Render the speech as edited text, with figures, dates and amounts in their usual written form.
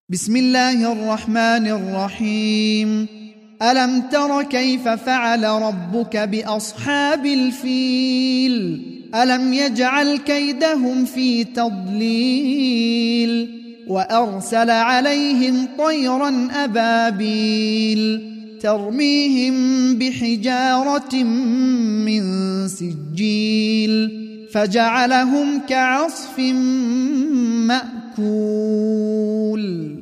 بسم الله الرحمن الرحيم. ألم تر كيف فعل ربك بأصحاب الفيل؟ ألم يجعل كيدهم في تضليل وأرسل عليهم طيرا أبابيل ترميهم بحجارة من سجيل فجعلهم كعصف مأكول.